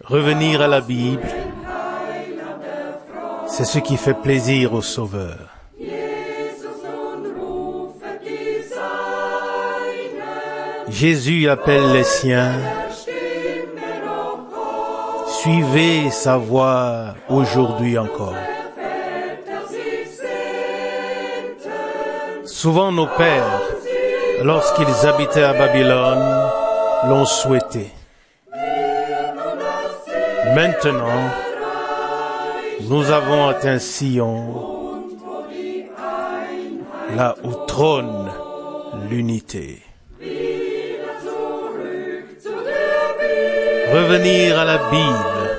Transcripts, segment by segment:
Revenir à la Bible, c'est ce qui fait plaisir au Sauveur. Jésus appelle les siens. Suivez sa voix aujourd'hui encore. Souvent nos pères, lorsqu'ils habitaient à Babylone, l'ont souhaité. Maintenant, nous avons atteint Sion, là où trône l'unité. Revenir à la Bible,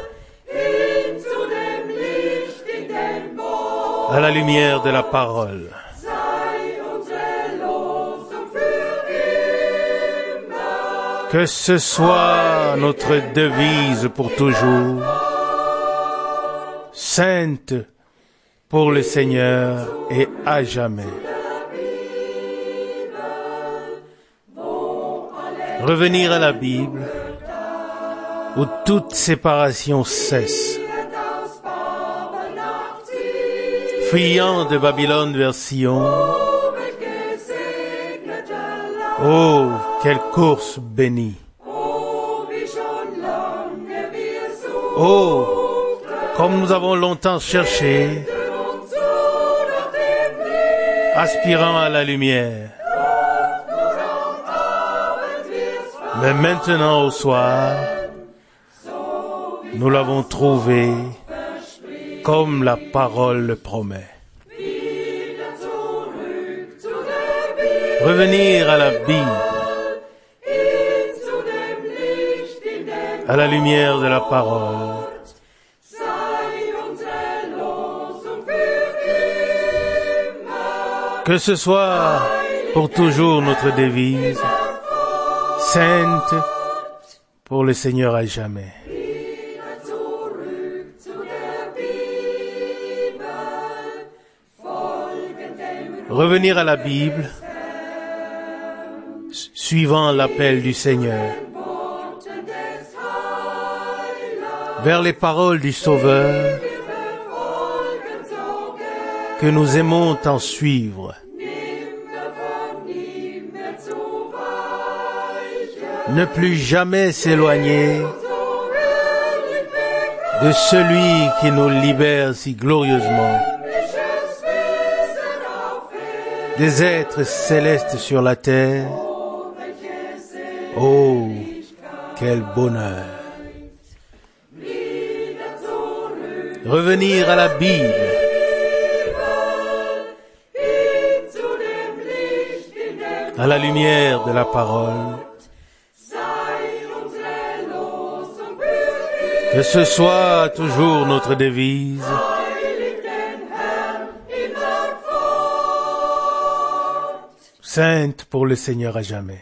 à la lumière de la parole. Que ce soit notre devise pour toujours, sainte pour le Seigneur et à jamais. Revenir à la Bible, où toute séparation cesse. Fuyant de Babylone vers Sion, oh, quelle course bénie! Oh, comme nous avons longtemps cherché, aspirant à la lumière. Mais maintenant au soir, nous l'avons trouvé comme la parole le promet. Revenir à la Bible, à la lumière de la parole. Que ce soit pour toujours notre devise, sainte pour le Seigneur à jamais. Revenir à la Bible, suivant l'appel du Seigneur, vers les paroles du Sauveur, que nous aimons tant suivre. Ne plus jamais s'éloigner de celui qui nous libère si glorieusement. Des êtres célestes sur la terre. Oh, quel bonheur! Revenir à la Bible. À la lumière de la parole. Que ce soit toujours notre devise. Sainte pour le Seigneur à jamais.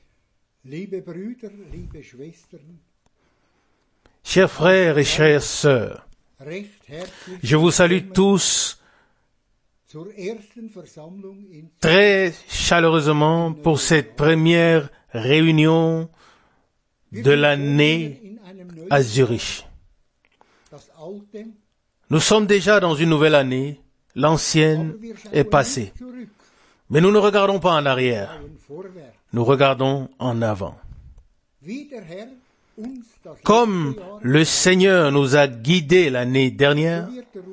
Chers frères et chères sœurs, je vous salue tous très chaleureusement pour cette première réunion de l'année à Zurich. Nous sommes déjà dans une nouvelle année, l'ancienne est passée. Mais nous ne regardons pas en arrière, nous regardons en avant. Comme le Seigneur nous a guidés l'année dernière,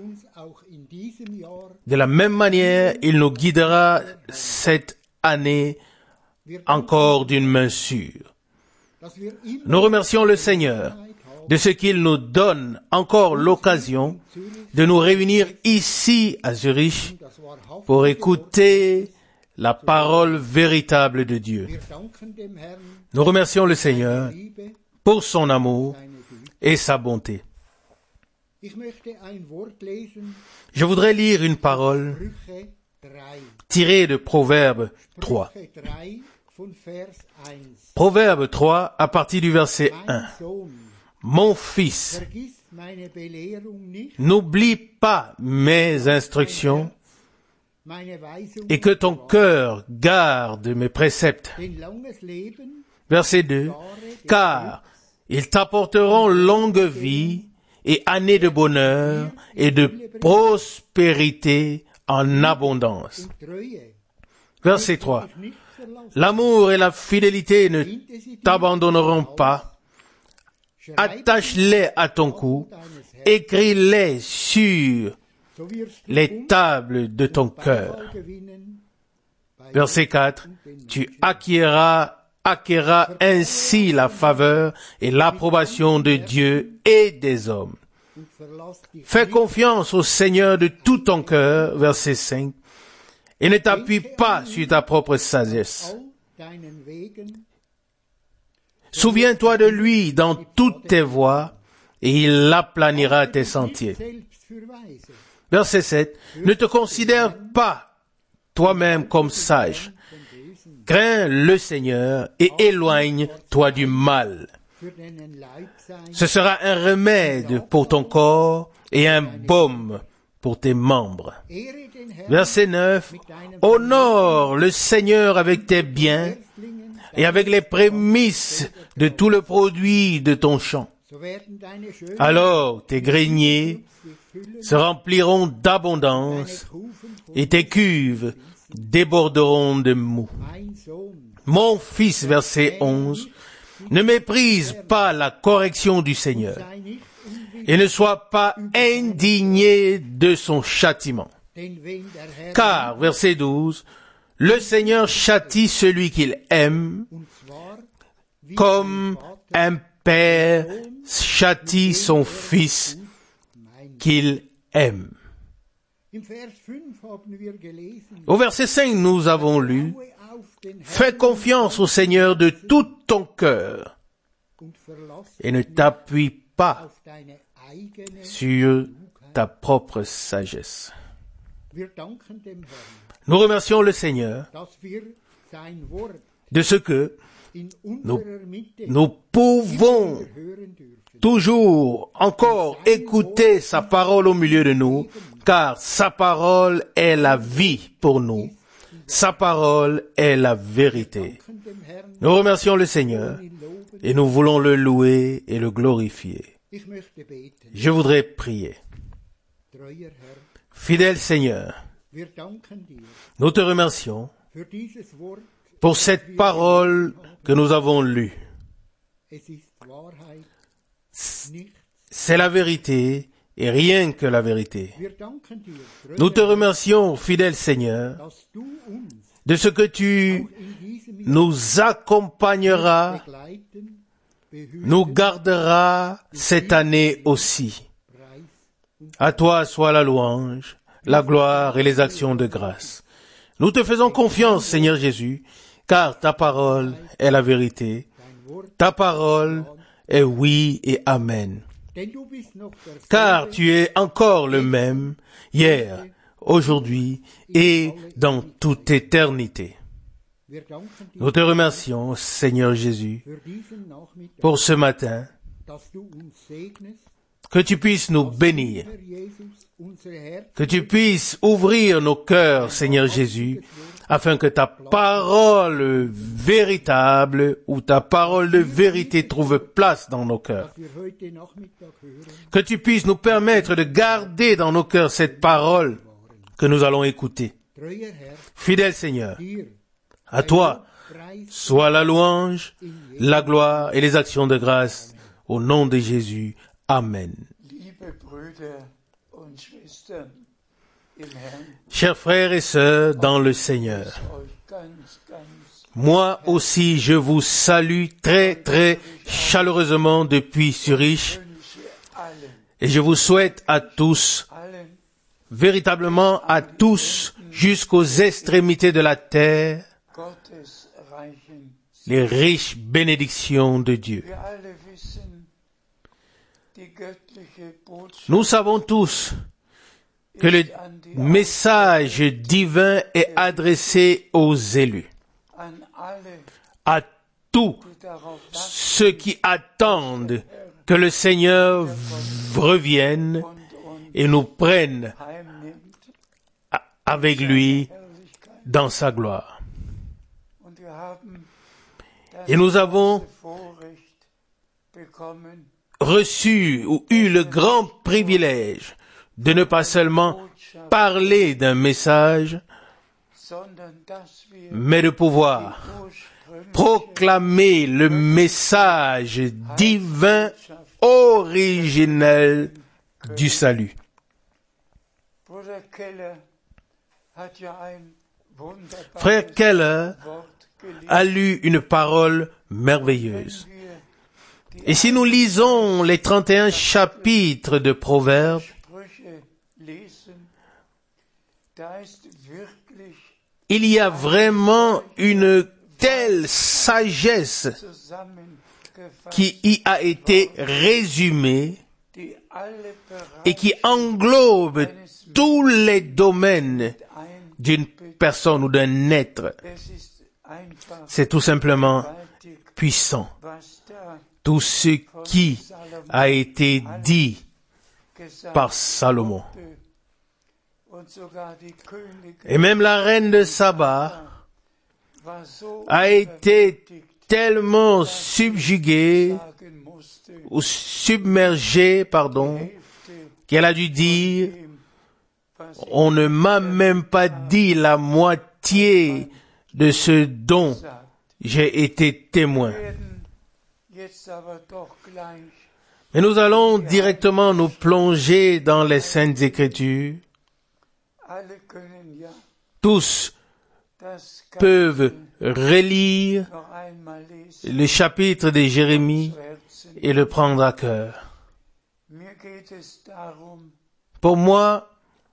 de la même manière, il nous guidera cette année encore d'une main sûre. Nous remercions le Seigneur de ce qu'il nous donne encore l'occasion de nous réunir ici à Zurich pour écouter la parole véritable de Dieu. Nous remercions le Seigneur pour son amour et sa bonté. Je voudrais lire une parole tirée de Proverbe 3. Proverbe 3 à partir du verset 1. Mon fils, n'oublie pas mes instructions et que ton cœur garde mes préceptes. Verset 2. Car Ils t'apporteront longue vie et années de bonheur et de prospérité en abondance. Verset 3. L'amour et la fidélité ne t'abandonneront pas. Attache-les à ton cou, écris-les sur les tables de ton cœur. Verset 4. Tu acquerras ainsi la faveur et l'approbation de Dieu et des hommes. Fais confiance au Seigneur de tout ton cœur, verset 5, et ne t'appuie pas sur ta propre sagesse. Souviens-toi de lui dans toutes tes voies, et il aplanira tes sentiers. Verset 7. Ne te considère pas toi-même comme sage. Crains le Seigneur et éloigne-toi du mal. Ce sera un remède pour ton corps et un baume pour tes membres. Verset 9. Honore le Seigneur avec tes biens et avec les prémices de tout le produit de ton champ. Alors tes greniers se rempliront d'abondance et tes cuves déborderont de mou. Mon fils, verset 11, ne méprise pas la correction du Seigneur et ne sois pas indigné de son châtiment. Car, verset 12, le Seigneur châtie celui qu'il aime, comme un père châtie son fils qu'il aime. Au verset 5, nous avons lu, « Fais confiance au Seigneur de tout ton cœur et ne t'appuie pas sur ta propre sagesse. » Nous remercions le Seigneur de ce que nous pouvons toujours encore écouter sa parole au milieu de nous, car sa parole est la vie pour nous. Sa parole est la vérité. Nous remercions le Seigneur et nous voulons le louer et le glorifier. Je voudrais prier. Fidèle Seigneur, nous te remercions pour cette parole que nous avons lue. C'est la vérité et rien que la vérité. Nous te remercions, fidèle Seigneur, de ce que tu nous accompagneras, nous garderas cette année aussi. À toi soit la louange, la gloire et les actions de grâce. Nous te faisons confiance, Seigneur Jésus, car ta parole est la vérité. Ta parole est oui et amen. Car tu es encore le même, hier, aujourd'hui et dans toute éternité. Nous te remercions, Seigneur Jésus, pour ce matin, que tu puisses nous bénir, que tu puisses ouvrir nos cœurs, Seigneur Jésus, afin que ta parole véritable ou ta parole de vérité trouve place dans nos cœurs. Que tu puisses nous permettre de garder dans nos cœurs cette parole que nous allons écouter. Fidèle Seigneur, à toi soit la louange, la gloire et les actions de grâce au nom de Jésus. Amen. Chers frères et sœurs dans le Seigneur, moi aussi je vous salue très très chaleureusement depuis Zurich et je vous souhaite à tous, véritablement à tous, jusqu'aux extrémités de la terre, les riches bénédictions de Dieu. Nous savons tous que le message divin est adressé aux élus, à tous ceux qui attendent que le Seigneur revienne et nous prenne avec lui dans sa gloire. Et nous avons reçu ou eu le grand privilège de ne pas seulement parler d'un message, mais de pouvoir proclamer le message divin originel du salut. Frère Keller a lu une parole merveilleuse. Et si nous lisons les 31 chapitres de Proverbes, il y a vraiment une telle sagesse qui y a été résumée et qui englobe tous les domaines d'une personne ou d'un être. C'est tout simplement puissant. Tout ce qui a été dit par Salomon. Et même la reine de Saba a été tellement submergée, qu'elle a dû dire, on ne m'a même pas dit la moitié de ce dont j'ai été témoin. Mais nous allons directement nous plonger dans les Saintes Écritures. Tous peuvent relire le chapitre de Jérémie et le prendre à cœur. Pour moi,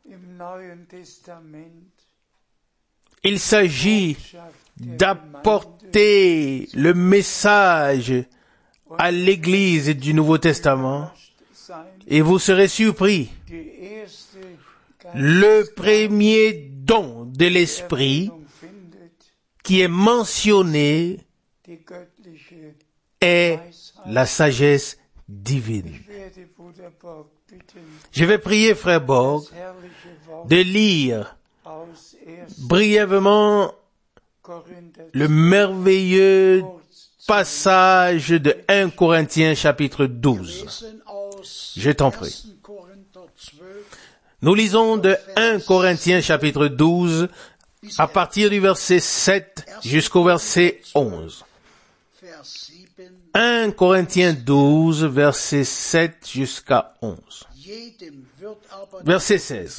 il s'agit d'apporter le message à l'Église du Nouveau Testament et vous serez surpris. Le premier don de l'Esprit qui est mentionné est la sagesse divine. Je vais prier Frère Borg de lire brièvement le merveilleux passage de 1 Corinthiens chapitre 12. Je t'en prie. Nous lisons de 1 Corinthiens chapitre 12 à partir du verset 7 jusqu'au verset 11. 1 Corinthiens 12, verset 7 jusqu'à 11. Verset 16.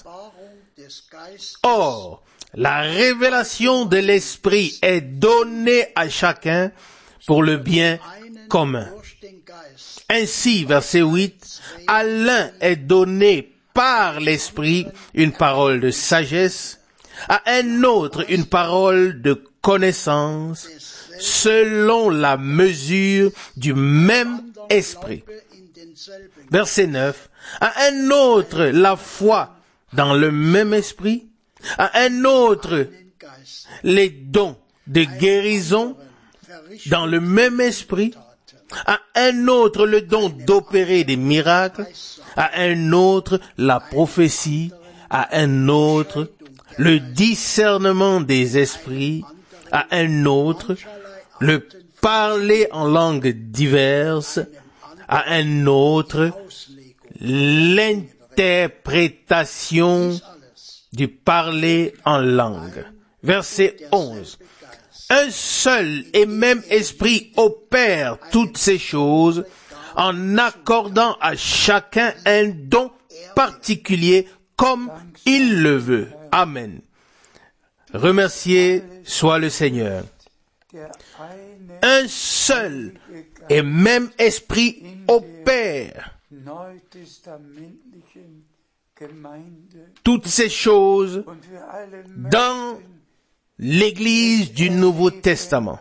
Or, la révélation de l'Esprit est donnée à chacun pour le bien commun. Ainsi, verset 8, à l'un est donné par l'Esprit une parole de sagesse, à un autre une parole de connaissance, selon la mesure du même Esprit. Verset 9, à un autre la foi dans le même Esprit, à un autre les dons de guérison dans le même Esprit, à un autre le don d'opérer des miracles, à un autre la prophétie, à un autre le discernement des esprits, à un autre le parler en langues diverses, à un autre l'interprétation du parler en langue. Verset 11. Un seul et même esprit opère toutes ces choses en accordant à chacun un don particulier comme il le veut. Amen. Remercié soit le Seigneur. Un seul et même esprit opère toutes ces choses dans l'Église du Nouveau Testament.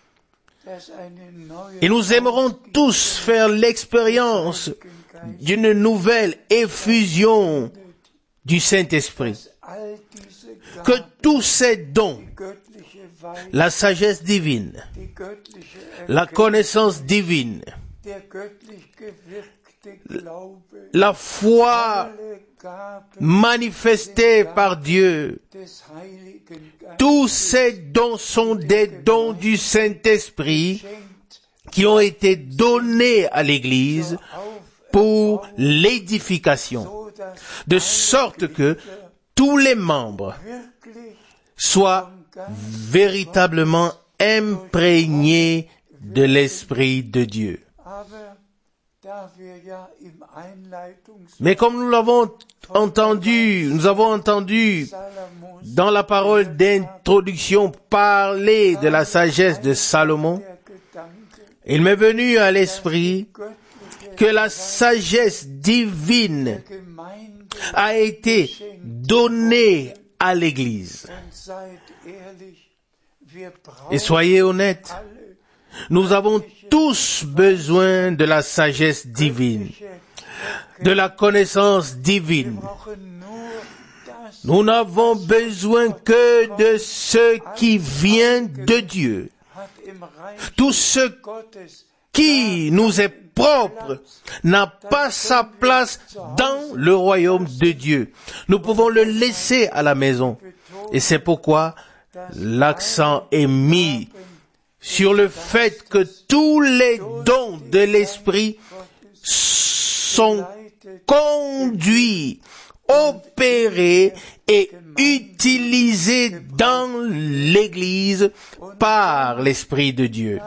Et nous aimerons tous faire l'expérience d'une nouvelle effusion du Saint-Esprit. Que tous ces dons, la sagesse divine, la connaissance divine, la foi manifestée par Dieu, tous ces dons sont des dons du Saint-Esprit qui ont été donnés à l'Église pour l'édification, de sorte que tous les membres soient véritablement imprégnés de l'Esprit de Dieu. Mais comme nous avons entendu dans la parole d'introduction parler de la sagesse de Salomon, il m'est venu à l'esprit que la sagesse divine a été donnée à l'Église. Et soyez honnêtes, nous avons tous besoin de la sagesse divine, de la connaissance divine. Nous n'avons besoin que de ce qui vient de Dieu. Tout ce qui nous est propre n'a pas sa place dans le royaume de Dieu. Nous pouvons le laisser à la maison. Et c'est pourquoi l'accent est mis sur le fait que tous les dons de l'Esprit sont conduits, opérés et utilisés dans l'Église par l'Esprit de Dieu.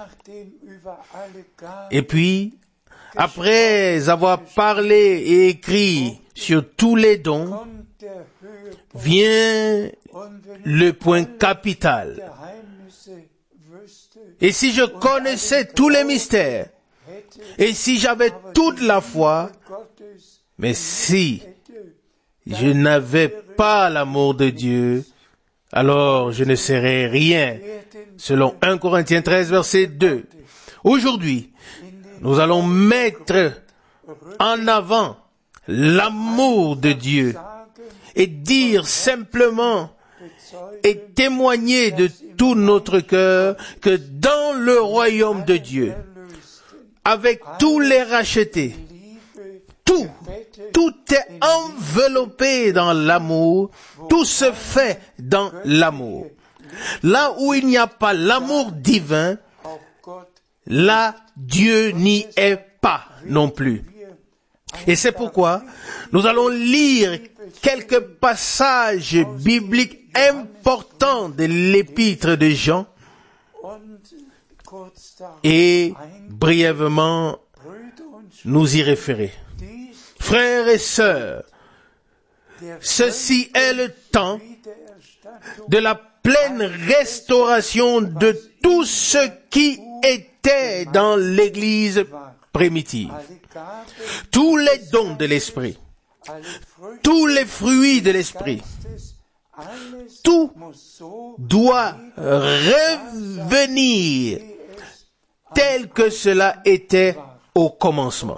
Et puis, après avoir parlé et écrit sur tous les dons, vient le point capital. Et si je connaissais tous les mystères, et si j'avais toute la foi, mais si je n'avais pas l'amour de Dieu, alors je ne serais rien. Selon 1 Corinthiens 13, verset 2. Aujourd'hui, nous allons mettre en avant l'amour de Dieu et dire simplement et témoigner de tout notre cœur que dans le royaume de Dieu, avec tous les rachetés, tout est enveloppé dans l'amour, tout se fait dans l'amour. Là où il n'y a pas l'amour divin, là Dieu n'y est pas non plus. Et c'est pourquoi nous allons lire quelques passages bibliques importants de l'épître de Jean et brièvement nous y référer. Frères et sœurs, ceci est le temps de la pleine restauration de tout ce qui était dans l'Église primitive. Tous les dons de l'Esprit, tous les fruits de l'Esprit, tout doit revenir tel que cela était au commencement.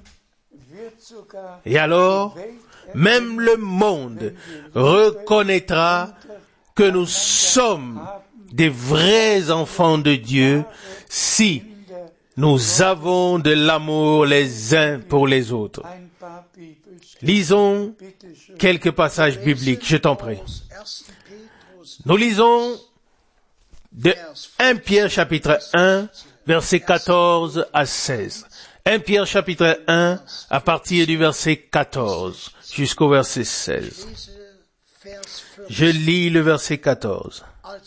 Et alors, même le monde reconnaîtra que nous sommes des vrais enfants de Dieu si nous avons de l'amour les uns pour les autres. Lisons quelques passages bibliques, je t'en prie. Nous lisons de 1 Pierre chapitre 1, versets 14 à 16. 1 Pierre chapitre 1, à partir du verset 14 jusqu'au verset 16. Je lis le verset 14.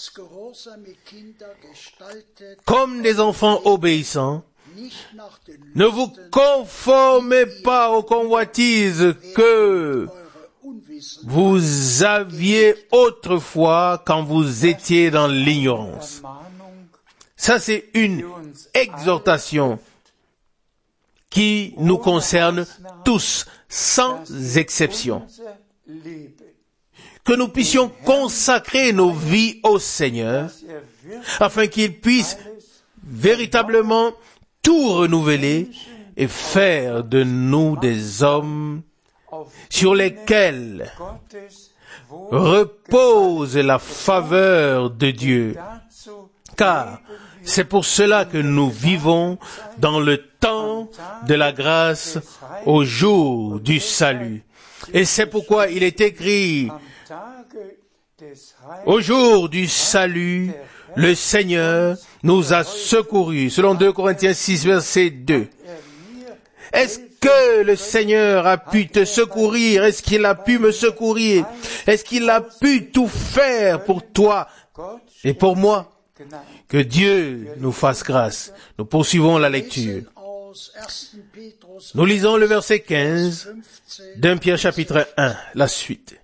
Comme des enfants obéissants, ne vous conformez pas aux convoitises que vous aviez autrefois quand vous étiez dans l'ignorance. Ça, c'est une exhortation qui nous concerne tous, sans exception. Que nous puissions consacrer nos vies au Seigneur, afin qu'il puisse véritablement tout renouveler et faire de nous des hommes sur lesquels repose la faveur de Dieu. Car c'est pour cela que nous vivons dans le temps de la grâce au jour du salut. Et c'est pourquoi il est écrit: au jour du salut, le Seigneur nous a secourus. Selon 2 Corinthiens 6, verset 2. Est-ce que le Seigneur a pu te secourir? Est-ce qu'il a pu me secourir? Est-ce qu'il a pu tout faire pour toi et pour moi? Que Dieu nous fasse grâce. Nous poursuivons la lecture. Nous lisons le verset 15 d'Un Pierre chapitre 1, la suite.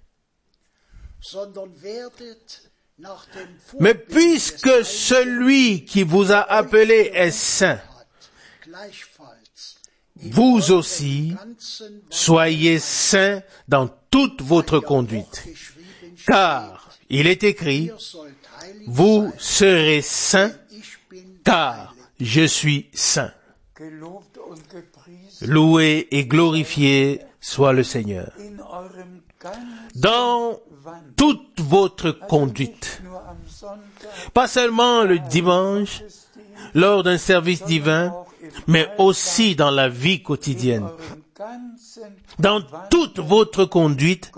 Mais puisque celui qui vous a appelé est saint, vous aussi, soyez saints dans toute votre conduite. Car il est écrit, vous serez saints, car je suis saint. Loué et glorifié soit le Seigneur. Dans toute votre conduite, pas seulement le dimanche, lors d'un service divin, mais aussi dans la vie quotidienne. Dans toute votre conduite,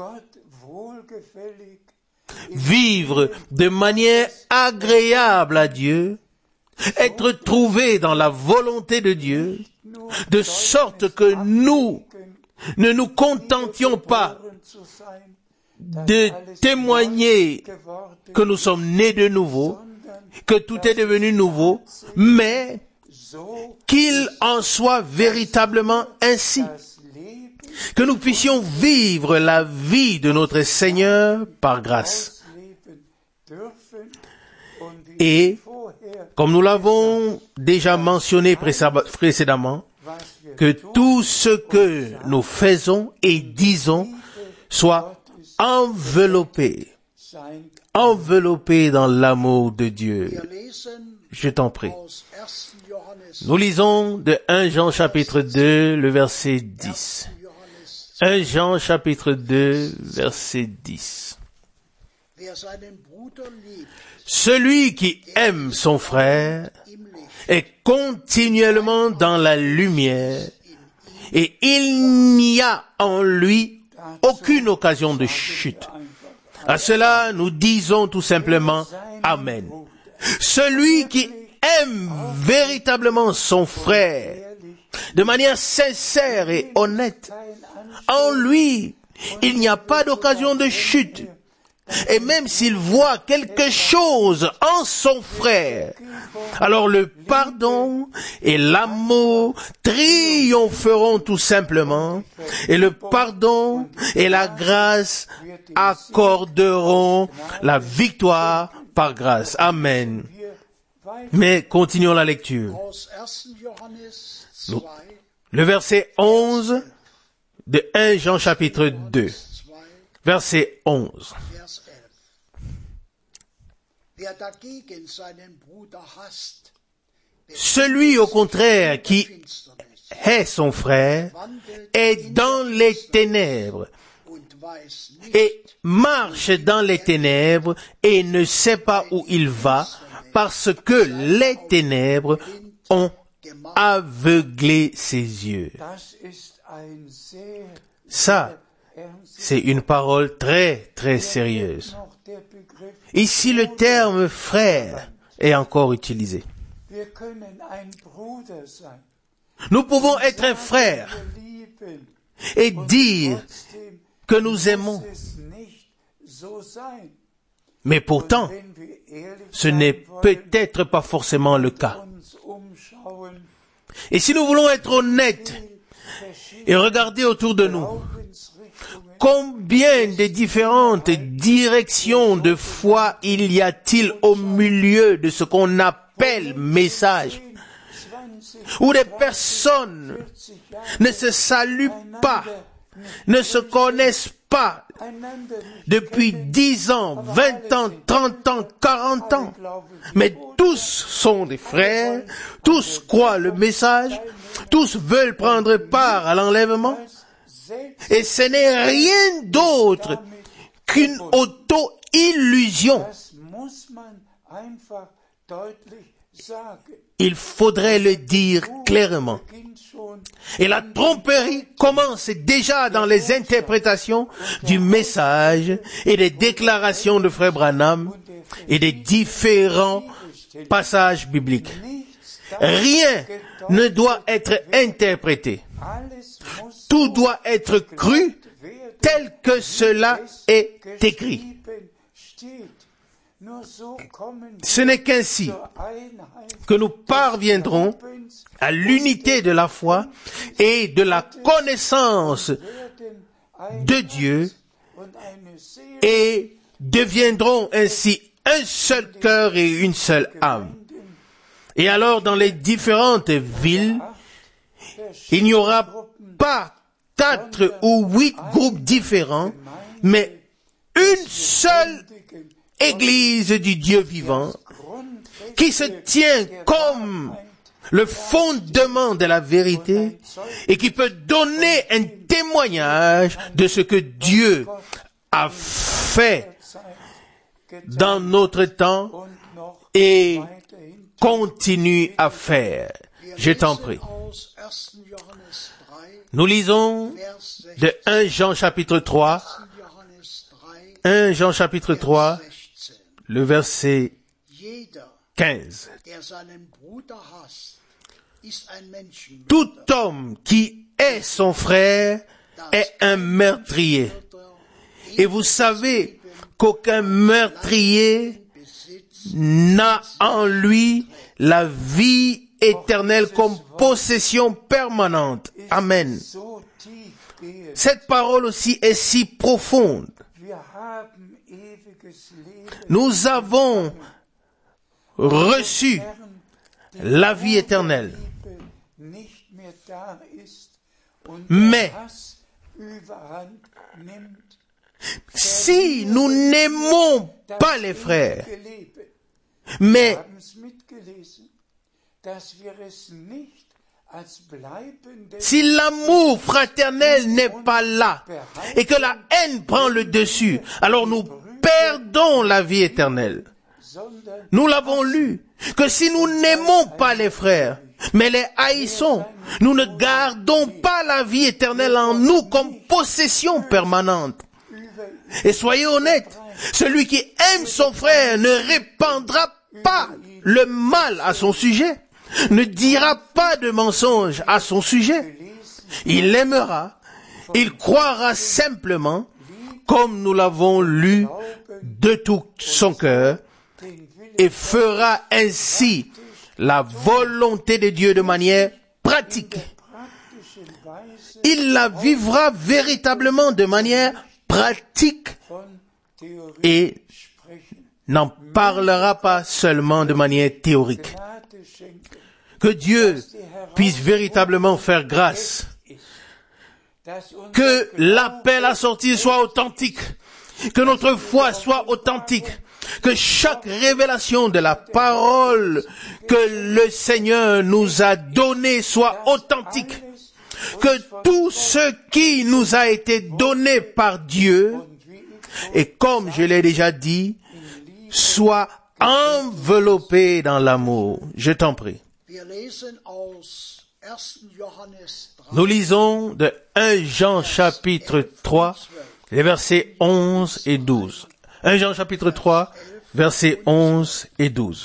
vivre de manière agréable à Dieu, être trouvé dans la volonté de Dieu, de sorte que nous ne nous contentions pas de témoigner que nous sommes nés de nouveau, que tout est devenu nouveau, mais qu'il en soit véritablement ainsi. Que nous puissions vivre la vie de notre Seigneur par grâce. Et, comme nous l'avons déjà mentionné précédemment, que tout ce que nous faisons et disons soit enveloppé dans l'amour de Dieu. Je t'en prie. Nous lisons de 1 Jean chapitre 2, le verset 10. 1 Jean chapitre 2, verset 10. Celui qui aime son frère est continuellement dans la lumière et il n'y a en lui aucune occasion de chute. À cela, nous disons tout simplement Amen. Celui qui aime véritablement son frère de manière sincère et honnête, en lui, il n'y a pas d'occasion de chute. Et même s'il voit quelque chose en son frère, alors le pardon et l'amour triompheront tout simplement, et le pardon et la grâce accorderont la victoire par grâce. Amen. Mais continuons la lecture. Le verset 11 de 1 Jean chapitre 2. Verset 11. Celui au contraire qui hait son frère est dans les ténèbres et marche dans les ténèbres et ne sait pas où il va parce que les ténèbres ont aveuglé ses yeux. Ça, c'est une parole très, très sérieuse. Ici, le terme frère est encore utilisé. Nous pouvons être un frère et dire que nous aimons. Mais pourtant, ce n'est peut-être pas forcément le cas. Et si nous voulons être honnêtes et regarder autour de nous, combien de différentes directions de foi il y a-t-il au milieu de ce qu'on appelle message, où des personnes ne se saluent pas, ne se connaissent pas depuis 10 ans, 20 ans, 30 ans, 40 ans, mais tous sont des frères, tous croient le message, tous veulent prendre part à l'enlèvement, et ce n'est rien d'autre qu'une auto-illusion. Il faudrait le dire clairement. Et la tromperie commence déjà dans les interprétations du message et des déclarations de Frère Branham et des différents passage biblique. Rien ne doit être interprété. Tout doit être cru tel que cela est écrit. Ce n'est qu'ainsi que nous parviendrons à l'unité de la foi et de la connaissance de Dieu et deviendront ainsi un seul cœur et une seule âme. Et alors, dans les différentes villes, il n'y aura pas 4 ou 8 groupes différents, mais une seule Église du Dieu vivant qui se tient comme le fondement de la vérité et qui peut donner un témoignage de ce que Dieu a fait dans notre temps et continue à faire. Je t'en prie. Nous lisons de 1 Jean chapitre 3, 1 Jean chapitre 3, le verset 15. Tout homme qui hait son frère est un meurtrier. Et vous savez qu'aucun meurtrier n'a en lui la vie éternelle comme possession permanente. Amen. Cette parole aussi est si profonde. Nous avons reçu la vie éternelle. Mais si nous n'aimons pas les frères, mais si l'amour fraternel n'est pas là et que la haine prend le dessus, alors nous perdons la vie éternelle. Nous l'avons lu, que si nous n'aimons pas les frères, mais les haïssons, nous ne gardons pas la vie éternelle en nous comme possession permanente. Et soyez honnêtes, celui qui aime son frère ne répandra pas le mal à son sujet, ne dira pas de mensonge à son sujet. Il l'aimera, il croira simplement, comme nous l'avons lu, de tout son cœur, et fera ainsi la volonté de Dieu de manière pratique. Il la vivra véritablement de manière pratique et n'en parlera pas seulement de manière théorique. Que Dieu puisse véritablement faire grâce. Que l'appel à sortir soit authentique. Que notre foi soit authentique. Que chaque révélation de la parole que le Seigneur nous a donnée soit authentique. Que tout ce qui nous a été donné par Dieu, et comme je l'ai déjà dit, soit enveloppé dans l'amour. Je t'en prie. Nous lisons de 1 Jean chapitre 3, les versets 11 et 12. 1 Jean chapitre 3, versets 11 et 12.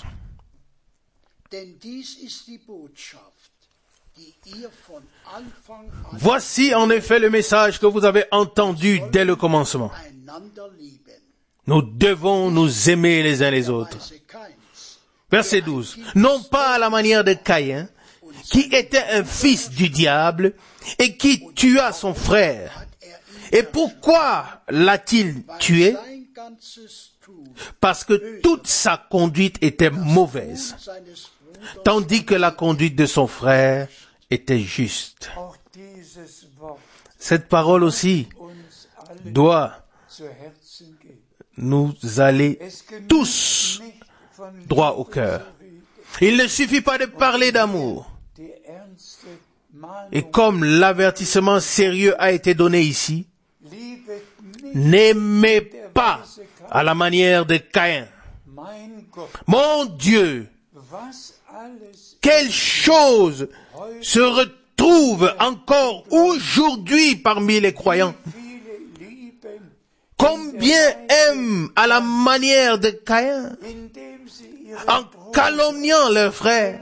Voici en effet le message que vous avez entendu dès le commencement. Nous devons nous aimer les uns les autres. Verset 12. Non pas à la manière de Caïn, qui était un fils du diable et qui tua son frère. Et pourquoi l'a-t-il tué? Parce que toute sa conduite était mauvaise, tandis que la conduite de son frère était juste. Cette parole aussi doit nous aller tous droit au cœur. Il ne suffit pas de parler d'amour. Et comme l'avertissement sérieux a été donné ici, n'aimez pas à la manière de Caïn. Mon Dieu, quelle chose se retrouve encore aujourd'hui parmi les croyants? Combien aiment à la manière de Caïn, en calomniant leurs frères,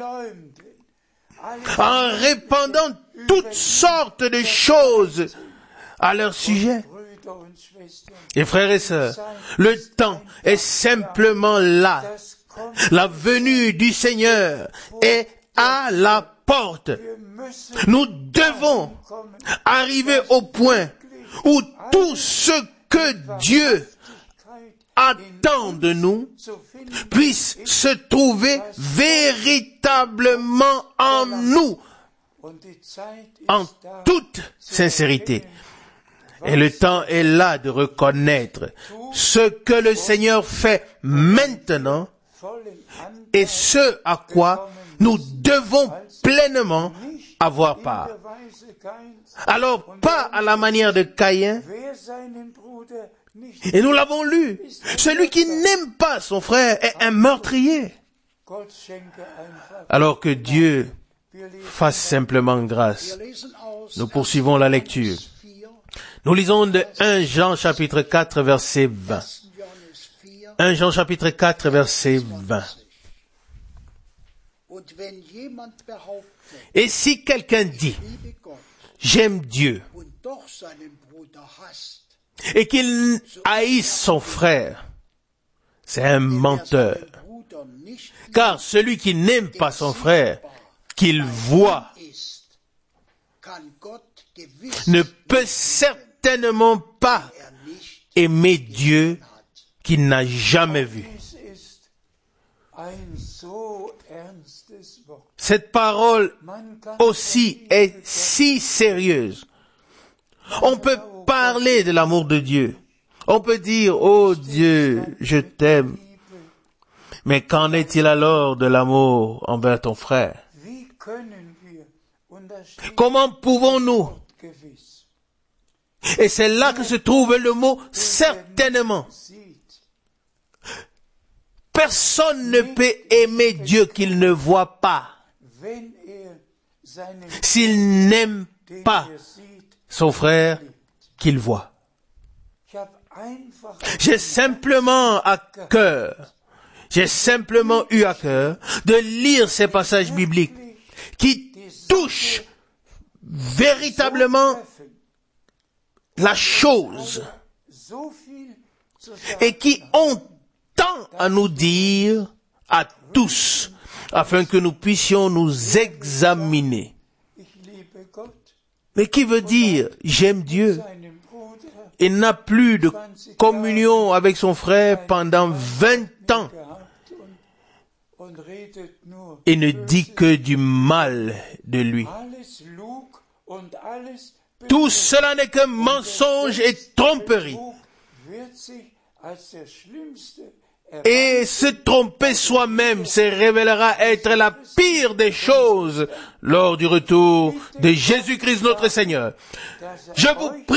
en répandant toutes sortes de choses à leur sujet. Et frères et sœurs, le temps est simplement là. La venue du Seigneur est à la porte. Nous devons arriver au point où tout ce que Dieu attend de nous puisse se trouver véritablement en nous, en toute sincérité. Et le temps est là de reconnaître ce que le Seigneur fait maintenant et ce à quoi nous devons pleinement avoir part. Alors, pas à la manière de Caïn, et nous l'avons lu, celui qui n'aime pas son frère est un meurtrier. Alors que Dieu fasse simplement grâce. Nous poursuivons la lecture. Nous lisons de 1 Jean chapitre 4 verset 20. 1 Jean chapitre 4 verset 20. Et si quelqu'un dit, j'aime Dieu, et qu'il haïsse son frère, c'est un menteur. Car celui qui n'aime pas son frère, qu'il voit, ne peut certainement pas aimer Dieu qu'il n'a jamais vu. Cette parole aussi est si sérieuse. On peut parler de l'amour de Dieu. On peut dire, oh Dieu, je t'aime. Mais qu'en est-il alors de l'amour envers ton frère? Comment pouvons-nous? Et c'est là que se trouve le mot certainement. Personne ne peut aimer Dieu qu'il ne voit pas. S'il n'aime pas son frère qu'il voit. J'ai simplement eu à cœur de lire ces passages bibliques qui touchent véritablement la chose et qui ont tant à nous dire à tous afin que nous puissions nous examiner. Mais qui veut dire j'aime Dieu? Il n'a plus de communion avec son frère pendant 20 ans et ne dit que du mal de lui. Tout cela n'est que mensonge et tromperie. Et se tromper soi-même se révélera être la pire des choses lors du retour de Jésus-Christ notre Seigneur. Je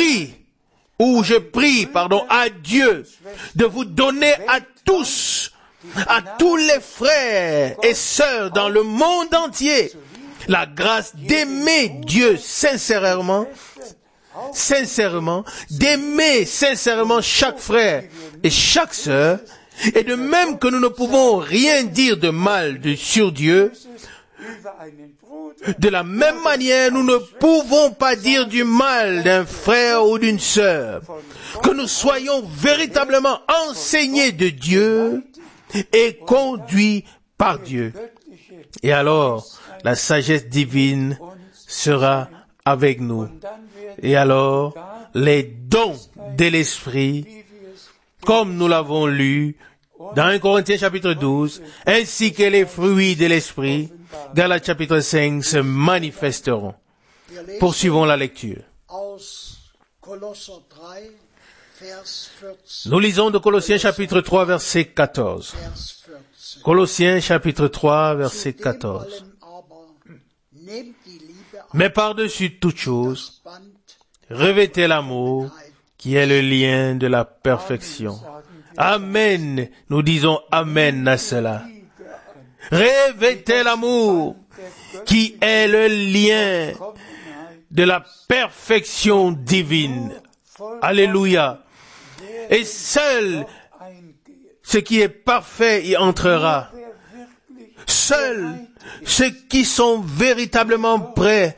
prie à Dieu de vous donner à tous les frères et sœurs dans le monde entier, la grâce d'aimer Dieu sincèrement, d'aimer sincèrement chaque frère et chaque sœur, et de même que nous ne pouvons rien dire de mal sur Dieu, de la même manière, nous ne pouvons pas dire du mal d'un frère ou d'une sœur. Que nous soyons véritablement enseignés de Dieu et conduits par Dieu. Et alors, la sagesse divine sera avec nous. Et alors, les dons de l'Esprit, comme nous l'avons lu dans 1 Corinthiens chapitre 12, ainsi que les fruits de l'Esprit, Galates chapitre 5, se manifesteront. Poursuivons la lecture. Nous lisons de Colossiens chapitre 3, verset 14. Colossiens chapitre 3, verset 14. Mais par-dessus toute chose, revêtez l'amour, qui est le lien de la perfection. Amen. Nous disons amen à cela. Revêtez l'amour, qui est le lien de la perfection divine. Alléluia. Et seul ce qui est parfait y entrera. Seuls ceux qui sont véritablement prêts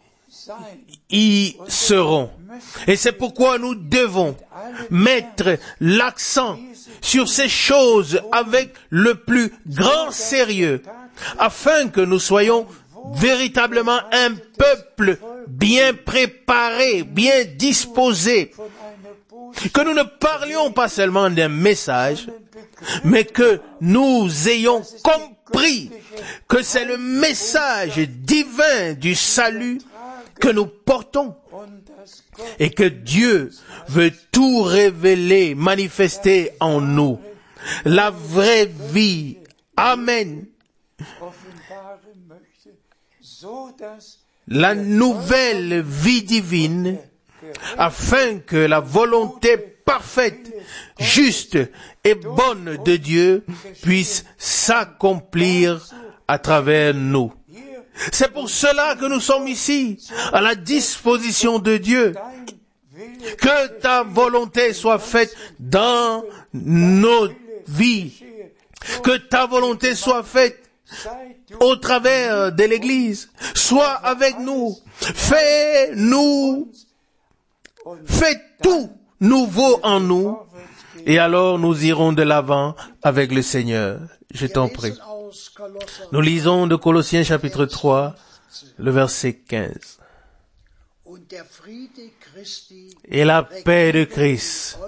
y seront. Et c'est pourquoi nous devons mettre l'accent sur ces choses avec le plus grand sérieux, afin que nous soyons véritablement un peuple bien préparé, bien disposé, que nous ne parlions pas seulement d'un message, mais que nous ayons compris que c'est le message divin du salut que nous portons et que Dieu veut tout révéler, manifester en nous. La vraie vie. Amen. La nouvelle vie divine, afin que la volonté parfaite, juste et bonne de Dieu puisse s'accomplir à travers nous. C'est pour cela que nous sommes ici, à la disposition de Dieu. Que ta volonté soit faite dans nos vies. Que ta volonté soit faite au travers de l'Église. Sois avec nous. Fais tout nouveau en nous. Et alors nous irons de l'avant avec le Seigneur. Je t'en prie. Nous lisons de Colossiens chapitre 3, le verset 15. Et la paix de Christ,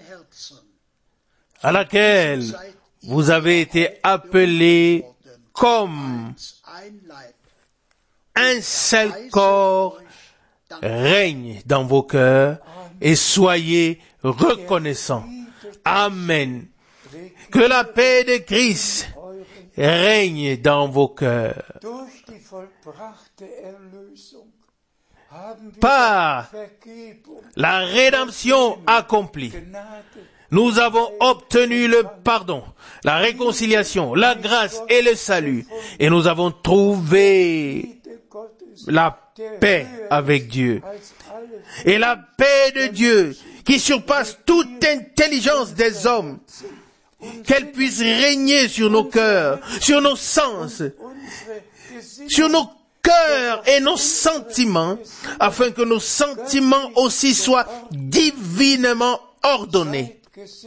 à laquelle vous avez été appelés comme un seul corps, règne dans vos cœurs et soyez reconnaissants. Amen. Que la paix de Christ règne dans vos cœurs. Par la rédemption accomplie, nous avons obtenu le pardon, la réconciliation, la grâce et le salut. Et nous avons trouvé la paix avec Dieu. Et la paix de Dieu, qui surpasse toute intelligence des hommes, qu'elle puisse régner sur nos cœurs, sur nos sens, sur nos cœurs et nos sentiments, afin que nos sentiments aussi soient divinement ordonnés.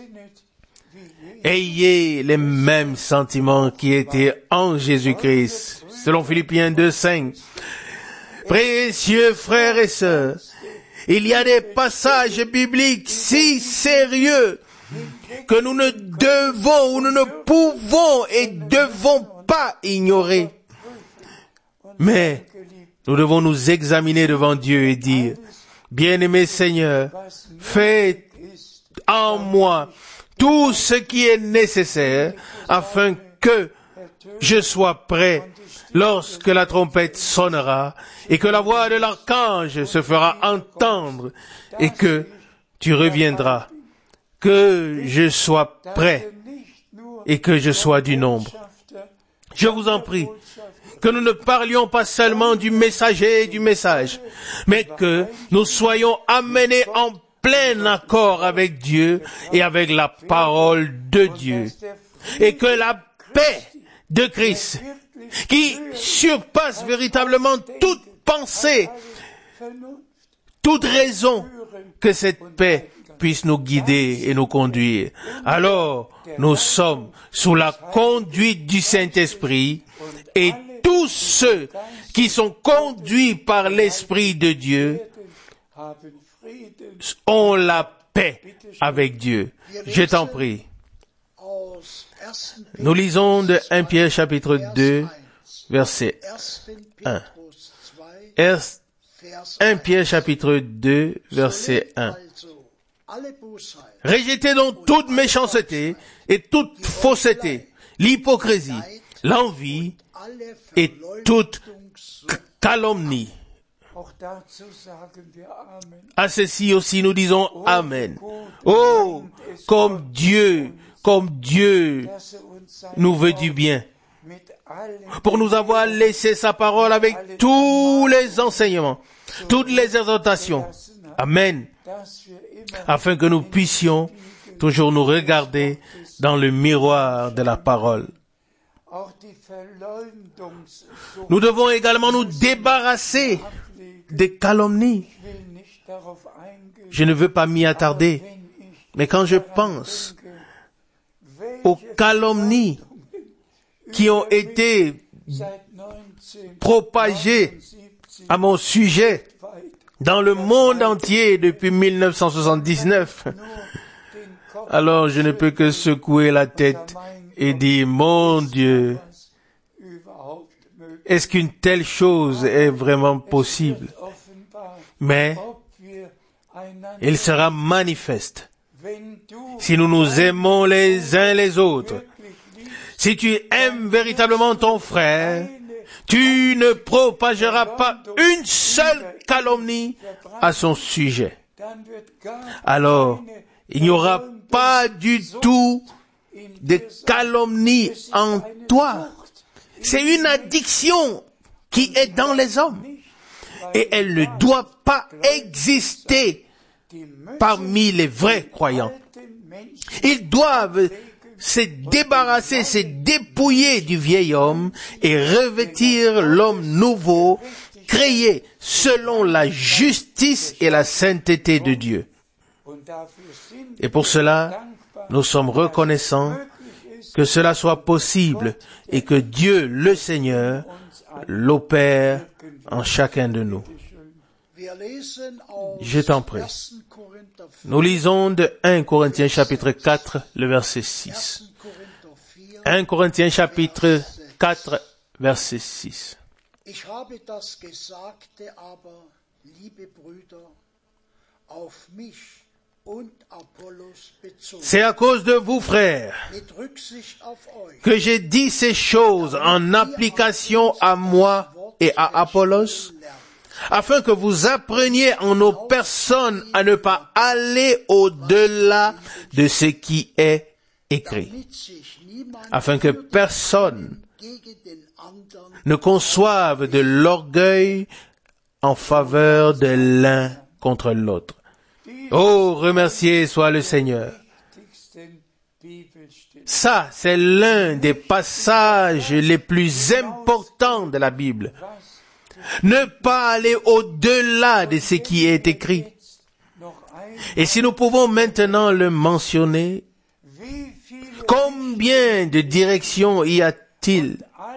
Ayez les mêmes sentiments qui étaient en Jésus-Christ, selon Philippiens 2:5. Précieux frères et sœurs, il y a des passages bibliques si sérieux que nous ne devons ou nous ne pouvons et devons pas ignorer. Mais nous devons nous examiner devant Dieu et dire, bien-aimé Seigneur, fais en moi tout ce qui est nécessaire afin que je sois prêt lorsque la trompette sonnera et que la voix de l'archange se fera entendre et que tu reviendras. Que je sois prêt et que je sois du nombre. Je vous en prie, que nous ne parlions pas seulement du messager et du message, mais que nous soyons amenés en plein accord avec Dieu et avec la parole de Dieu. Et que la paix de Christ, qui surpasse véritablement toute pensée, toute raison, que cette paix puisse nous guider et nous conduire. Alors, nous sommes sous la conduite du Saint-Esprit et tous ceux qui sont conduits par l'Esprit de Dieu ont la paix avec Dieu. Je t'en prie. Nous lisons de 1 Pierre chapitre 2, verset 1. 1 Pierre chapitre 2, verset 1. Rejetez donc toute méchanceté et toute fausseté, l'hypocrisie, l'envie et toute calomnie. À ceci aussi nous disons Amen. Oh, comme Dieu nous veut du bien, pour nous avoir laissé sa parole avec tous les enseignements, toutes les exhortations. Amen. Afin que nous puissions toujours nous regarder dans le miroir de la parole. Nous devons également nous débarrasser des calomnies. Je ne veux pas m'y attarder, mais quand je pense aux calomnies qui ont été propagées à mon sujet dans le monde entier depuis 1979, alors je ne peux que secouer la tête et dire, mon Dieu, est-ce qu'une telle chose est vraiment possible? Mais il sera manifeste si nous nous aimons les uns les autres. Si tu aimes véritablement ton frère, tu ne propageras pas une seule calomnie à son sujet. Alors, il n'y aura pas du tout de calomnie en toi. C'est une addiction qui est dans les hommes. Et elle ne doit pas exister parmi les vrais croyants. Ils doivent se débarrasser, se dépouiller du vieil homme et revêtir l'homme nouveau, créé selon la justice et la sainteté de Dieu. Et pour cela, nous sommes reconnaissants que cela soit possible et que Dieu, le Seigneur, l'opère en chacun de nous. Je t'en prie. Nous lisons de 1 Corinthiens chapitre 4, le verset 6. 1 Corinthiens chapitre 4, verset 6. Ich habe das Gesagte aber, liebe Brüder, auf mich und Apollos bezogen. C'est à cause de vous, frères, Mit Rücksicht auf euch, que j'ai dit ces choses en application à moi et à Apollos, afin que vous appreniez en nos personnes à ne pas aller au-delà de ce qui est écrit, damit sich niemand afin que personne gegen den anderen ne conçoive de l'orgueil en faveur de l'un contre l'autre. Oh, remercié soit le Seigneur. Ça, c'est l'un des passages les plus importants de la Bible. Ne pas aller au-delà de ce qui est écrit. Et si nous pouvons maintenant le mentionner, combien de directions y a-t-il?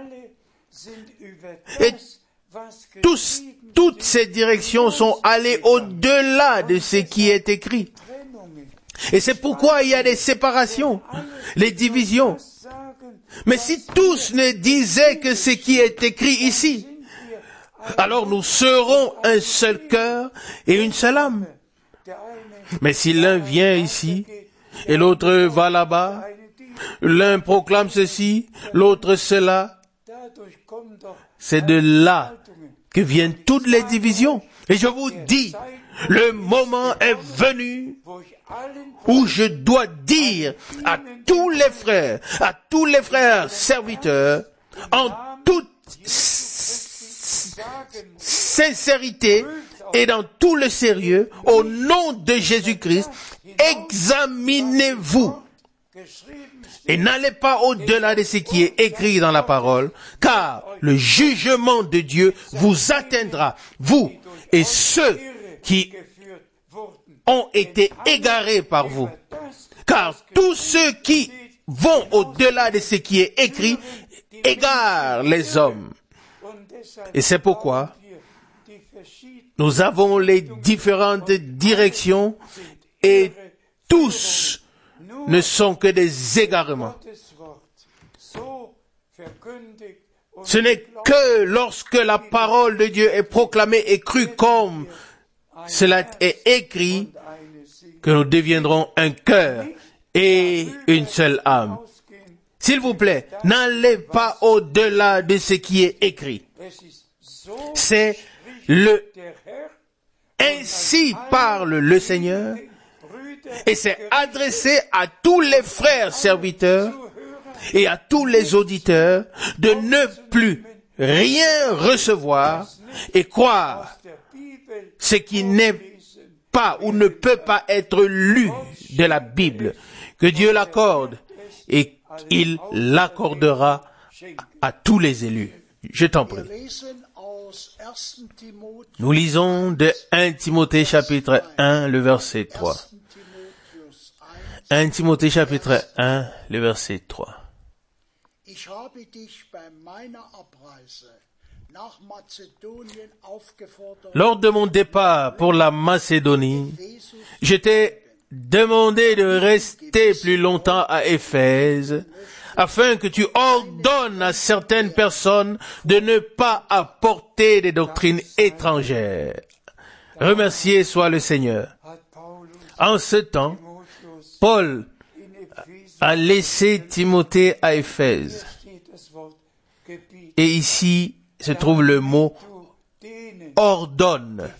Et toutes ces directions sont allées au-delà de ce qui est écrit. Et c'est pourquoi il y a des séparations, les divisions. Mais si tous ne disaient que ce qui est écrit ici, alors nous serons un seul cœur et une seule âme. Mais si l'un vient ici et l'autre va là-bas, l'un proclame ceci, l'autre cela, c'est de là que viennent toutes les divisions. Et je vous dis, le moment est venu où je dois dire à tous les frères serviteurs, en toute sincérité et dans tout le sérieux, au nom de Jésus-Christ, examinez-vous et n'allez pas au-delà de ce qui est écrit dans la parole, car le jugement de Dieu vous atteindra, vous et ceux qui ont été égarés par vous. Car tous ceux qui vont au-delà de ce qui est écrit égarent les hommes. Et c'est pourquoi nous avons les différentes directions et tous ne sont que des égarements. Ce n'est que lorsque la parole de Dieu est proclamée et crue comme cela est écrit que nous deviendrons un cœur et une seule âme. S'il vous plaît, n'allez pas au-delà de ce qui est écrit. C'est ainsi parle le Seigneur, et c'est adressé à tous les frères serviteurs et à tous les auditeurs de ne plus rien recevoir et croire ce qui n'est pas ou ne peut pas être lu de la Bible. Que Dieu l'accorde et il l'accordera à tous les élus. Je t'en prie. Nous lisons de 1 Timothée chapitre 1, le verset 3. 1 Timothée chapitre 1, le verset 3. Lors de mon départ pour la Macédonie, je t'ai demandé de rester plus longtemps à Éphèse, afin que tu ordonnes à certaines personnes de ne pas apporter des doctrines étrangères. Remercié soit le Seigneur. En ce temps, Paul a laissé Timothée à Éphèse. Et ici se trouve le mot ordonne.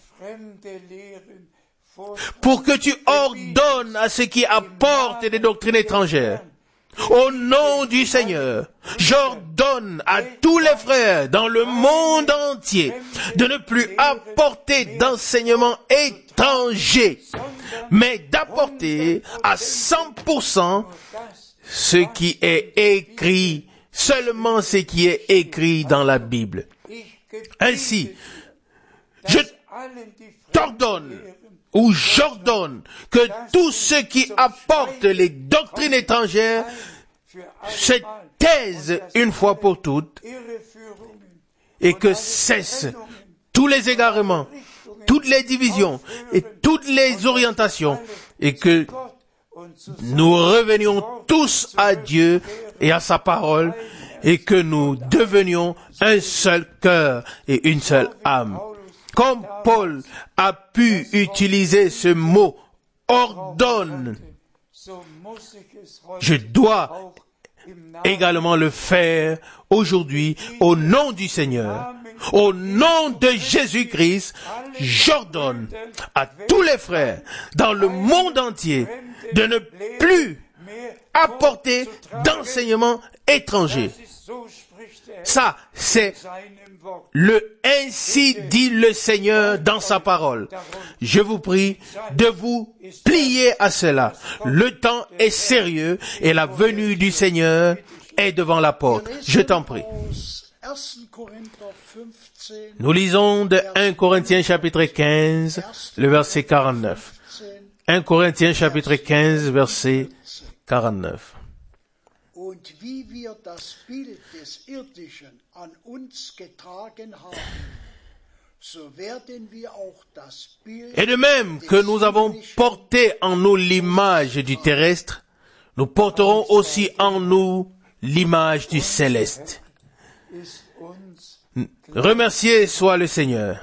Pour que tu ordonnes à ceux qui apportent des doctrines étrangères. Au nom du Seigneur, j'ordonne à tous les frères dans le monde entier de ne plus apporter d'enseignements étrangers, mais d'apporter à 100% ce qui est écrit, seulement ce qui est écrit dans la Bible. Ainsi, je t'ordonne ou j'ordonne que tous ceux qui apportent les doctrines étrangères se taisent une fois pour toutes et que cessent tous les égarements, toutes les divisions et toutes les orientations et que nous revenions tous à Dieu et à sa parole et que nous devenions un seul cœur et une seule âme. Comme Paul a pu utiliser ce mot ordonne, je dois également le faire aujourd'hui au nom du Seigneur. Au nom de Jésus-Christ, j'ordonne à tous les frères dans le monde entier de ne plus apporter d'enseignements étrangers. Ça, c'est le ainsi dit le Seigneur dans sa parole. Je vous prie de vous plier à cela. Le temps est sérieux et la venue du Seigneur est devant la porte. Je t'en prie. Nous lisons de 1 Corinthiens chapitre 15, le verset 49. 1 Corinthiens chapitre 15, verset 49. Und wie wir das Bild des Irdischen an uns getragen haben, so werden wir auch das Bild Et de même que nous avons porté en nous l'image du terrestre, nous porterons aussi en nous l'image du céleste. Remercié soit le Seigneur.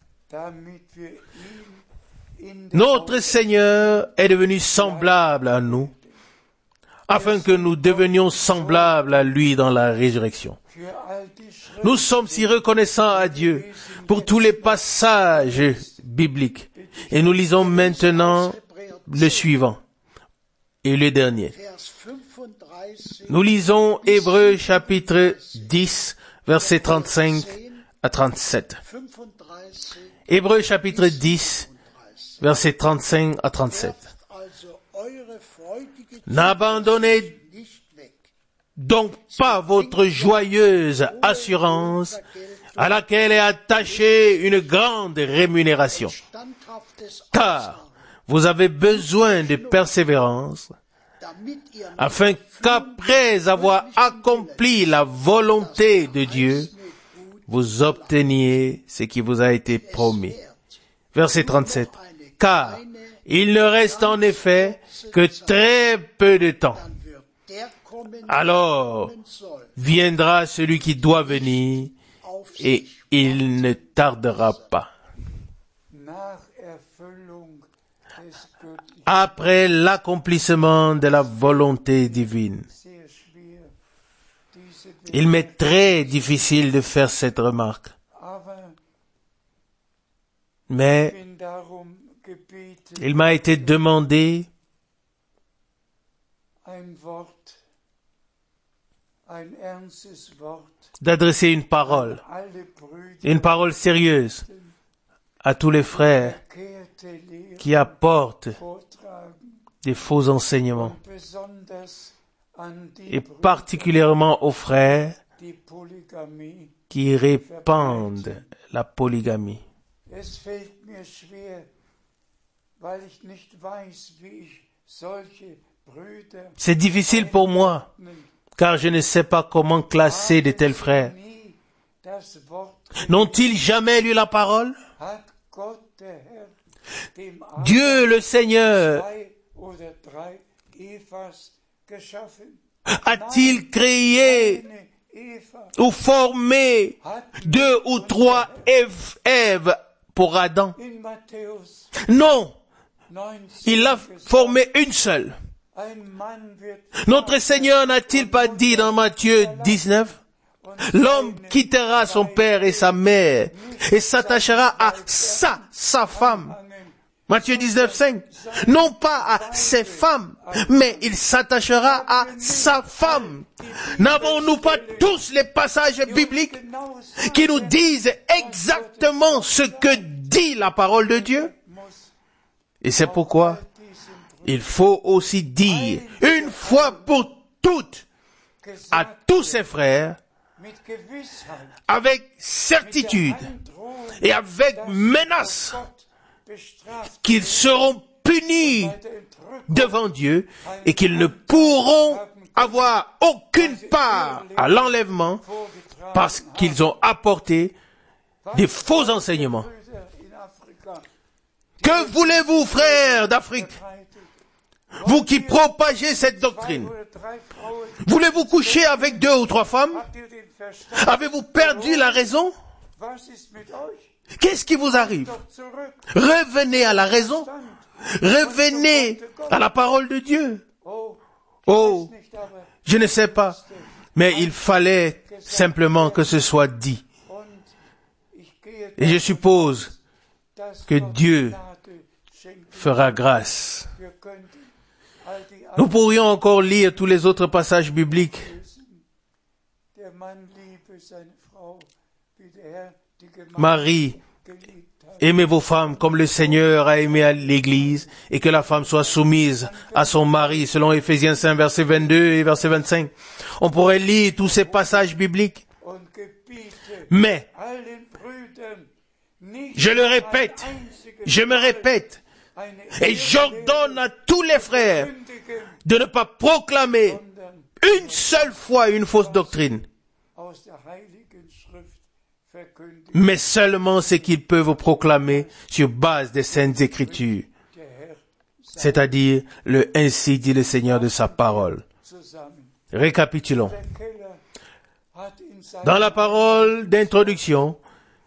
Notre Seigneur est devenu semblable à nous, afin que nous devenions semblables à lui dans la résurrection. Nous sommes si reconnaissants à Dieu pour tous les passages bibliques. Et nous lisons maintenant le suivant et le dernier. Nous lisons Hébreux chapitre 10, versets 35 à 37. Hébreux chapitre 10, versets 35 à 37. N'abandonnez donc pas votre joyeuse assurance à laquelle est attachée une grande rémunération, car vous avez besoin de persévérance, afin qu'après avoir accompli la volonté de Dieu, vous obteniez ce qui vous a été promis. Verset 37. Car il ne reste en effet que très peu de temps. Alors viendra celui qui doit venir et il ne tardera pas. Après l'accomplissement de la volonté divine. Il m'est très difficile de faire cette remarque. Mais il m'a été demandé d'adresser une parole sérieuse à tous les frères qui apportent des faux enseignements, et particulièrement aux frères die Polygamie. qui répandent la polygamie. Es fällt mir schwer, weil ich nicht weiß, wie ich solche Brüder C'est difficile pour moi, car je ne sais pas comment classer de tels frères. nie das Wort N'ont-ils jamais lu la parole? hat Gott der Herr dem Dieu le Seigneur zwei oder drei Evas geschaffen. a-t-il créé Eine Eva ou formé hat 2 ou 3 Èves pour Adam? in Matthäus Non, 19 il a formé une seule. ein Mann wird Notre Seigneur n'a-t-il pas dit dans Matthieu 19, l'homme quittera son père et sa mère et s'attachera à sa femme. Matthieu 19, 5. Non pas à ses femmes, mais il s'attachera à sa femme. N'avons-nous pas tous les passages bibliques qui nous disent exactement ce que dit la parole de Dieu? Et c'est pourquoi il faut aussi dire, une fois pour toutes, à tous ses frères, mit Gewissheit avec certitude et avec menace, bestraft qu'ils seront punis der Entrückung devant Dieu et qu'ils ne pourront avoir aucune part à l'enlèvement vorgetragen. parce qu'ils ont apporté des faux enseignements. Brüder in Afrika Que voulez-vous, frères d'Afrique, vous qui propagez cette doctrine? oder drei Frauen, Voulez-vous coucher avec 2 ou 3 femmes? habt ihr den Verstand? Avez-vous perdu la raison? Was ist mit euch? Qu'est-ce qui vous arrive? Doch zurück. Revenez à la raison. Revenez à la parole de Dieu. Oh, Oh, nicht aber. je ne sais pas, mais il fallait simplement que ce soit dit. Und ich gehe Et je suppose dass que Gott Dieu Gnade schenkt. fera grâce. Wir könnten all die Nous pourrions encore lire tous les autres passages bibliques. Ablösen. Der Mann liebe seine Frau, wie der Herr die Gemeinde Marie, geliebt hat. aimez vos femmes comme le Seigneur a aimé l'Église, et que la femme soit soumise à son mari, selon Éphésiens 5, verset 22 et verset 25. On pourrait lire tous ces passages bibliques, Und gebiete mais, allen Brüdern nicht je le répète, ein einziges je me répète, eine et j'ordonne à tous les frères kündigen, de ne pas proclamer sondern une seule fois une fausse doctrine, aus der Heiligen Schrift verkündigen. mais seulement ce qu'ils peuvent proclamer sur base des Saintes Écritures, Der Herr c'est-à-dire le ainsi dit le Seigneur de sa parole. zusammen. Récapitulons. Der Keller hat in seinem Dans la parole d'introduction,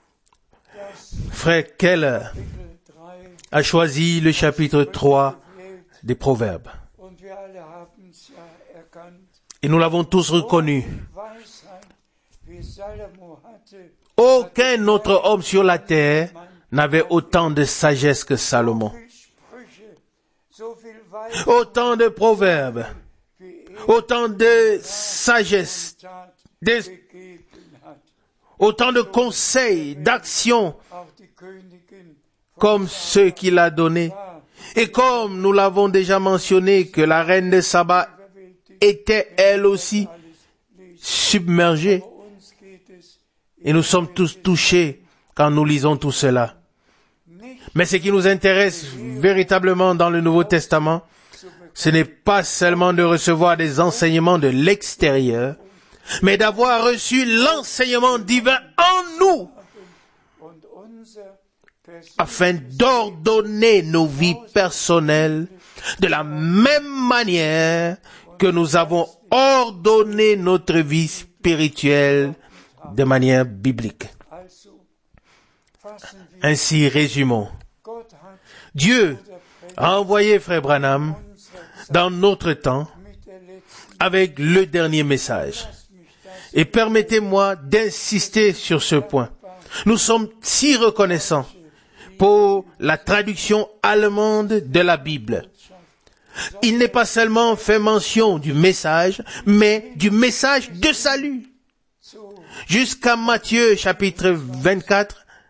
frère Keller Kapitel 3 a choisi le chapitre 3 gewählt des Proverbes. und wir alle haben es ja erkannt. Et nous l'avons tous reconnu. Weisheit, wie Salomo hatte, Aucun autre homme sur la terre n'avait autant de sagesse que Salomon. viel Sprüche, so viel Weisheit, Autant de proverbes, wie autant de sagesse, Tat des- gegeben hat. autant de conseils, d'actions Auch die Königin comme ceux qu'il a donnés. Et comme nous l'avons déjà mentionné que la reine de Saba était elle aussi submergée. uns geht es Et nous sommes tous touchés quand nous lisons tout cela. Mais ce qui nous intéresse véritablement dans le Nouveau Testament, ce n'est pas seulement de recevoir des enseignements de l'extérieur, mais d'avoir reçu l'enseignement divin en nous, und unser afin d'ordonner nos vies personnelles de la même manière que nous avons ordonné notre vie spirituelle de manière biblique. also fassen wir Ainsi, résumons. Gott hat Dieu a envoyé Frère Branham dans notre temps mit der letzten avec le dernier message. Et permettez-moi d'insister sur ce point. Nous sommes si reconnaissants pour la traduction allemande de la Bible. Il n'est pas seulement fait mention du message, mais du message de salut. Jusqu'à Matthieu chapitre 24,